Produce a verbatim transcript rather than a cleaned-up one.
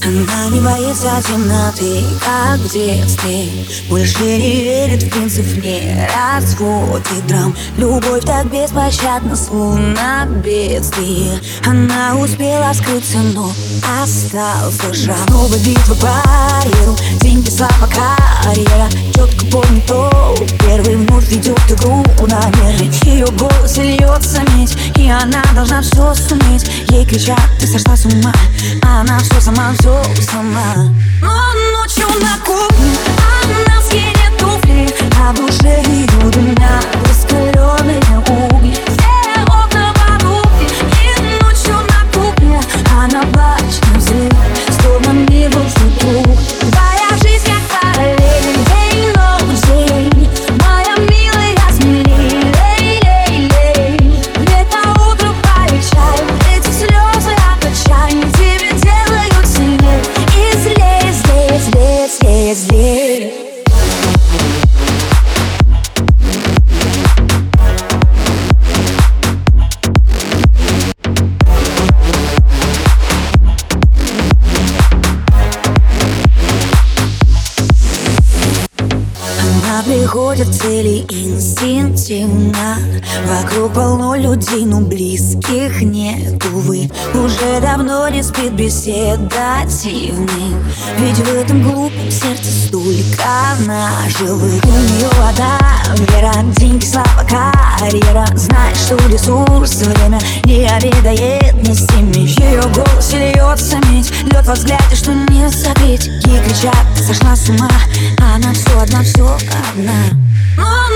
Она не боится темноты, как в детстве. Больше не верит в принцип, не разводит драм. Любовь так беспощадна, словно бедствие. Она успела скрыться, но остался шрам. Новая битва по барьеру, деньги, слава, карьера. Четко помню то, первый вновь ведет игру на нервы. Ее голос льется медь, и она должна все суметь. Ей кричат: ты сошла с ума, а она все сама, все сама. Но ночью на кухне она скинет туфли, а в душе ее дымя раскаленные угли. Все окна потухли, и ночью на кухне она плачет на взрыв, словно не был друг. Твоя жизнь как параллель, день новый день, моя милая, смелей, лей, лей, лей. Лето, утро, полегчай, эти слезы от отчаяния тебе делают сильнее. И злее, злее, злее, злее, злее. Она приходит к цели инстинктивно. Вокруг полно людей, но близких нет, увы. Уже давно не спит беседативных, ведь в этом глупом сердце столько наживых. У нее одна вера, деньги, слава, карьера. Знает, что ресурс время не обедает ни с теми. В ее голосе льется медь, лед во взгляде, что не согреть. Ей кричат: ты сошла с ума, а она все одна, все одна.